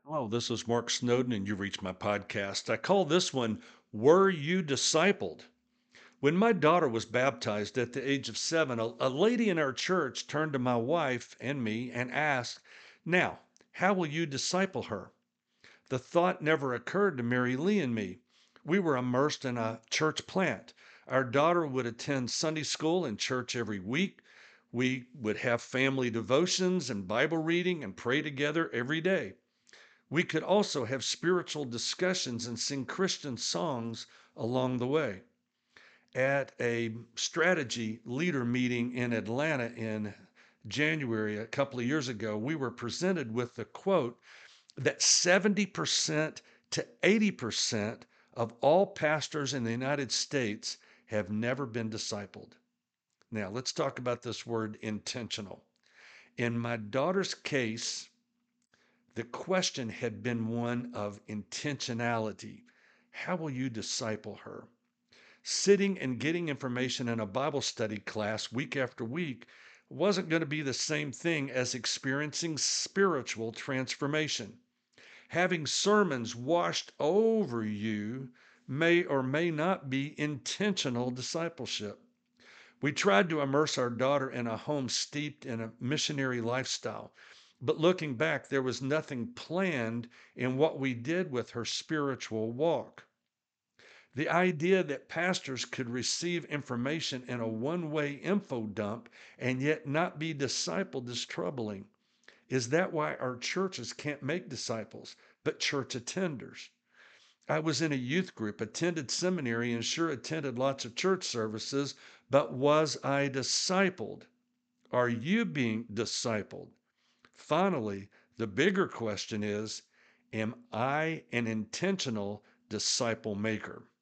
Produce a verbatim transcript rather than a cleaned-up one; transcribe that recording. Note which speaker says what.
Speaker 1: Hello, this is Mark Snowden, and you reached my podcast. I call this one Were You Discipled? When my daughter was baptized at the age of seven, a, a lady in our church turned to my wife and me and asked, "Now, how will you disciple her?" The thought never occurred to Mary Lee and me. We were immersed in a church plant. Our daughter would attend Sunday school and church every week. We would have family devotions and Bible reading and pray together every day. We could also have spiritual discussions and sing Christian songs along the way. At a strategy leader meeting in Atlanta in January, a couple of years ago, we were presented with the quote that seventy percent to eighty percent of all pastors in the United States have never been discipled. Now, let's talk about this word intentional. In my daughter's case, the question had been one of intentionality. How will you disciple her? Sitting and getting information in a Bible study class week after week wasn't going to be the same thing as experiencing spiritual transformation. Having sermons washed over you may or may not be intentional discipleship. We tried to immerse our daughter in a home steeped in a missionary lifestyle. But looking back, there was nothing planned in what we did with her spiritual walk. The idea that pastors could receive information in a one way info dump and yet not be discipled is troubling. Is that why our churches can't make disciples, but church attenders? I was in a youth group, attended seminary, and sure attended lots of church services, but was I discipled? Are you being discipled? Finally, the bigger question is, am I an intentional disciple maker?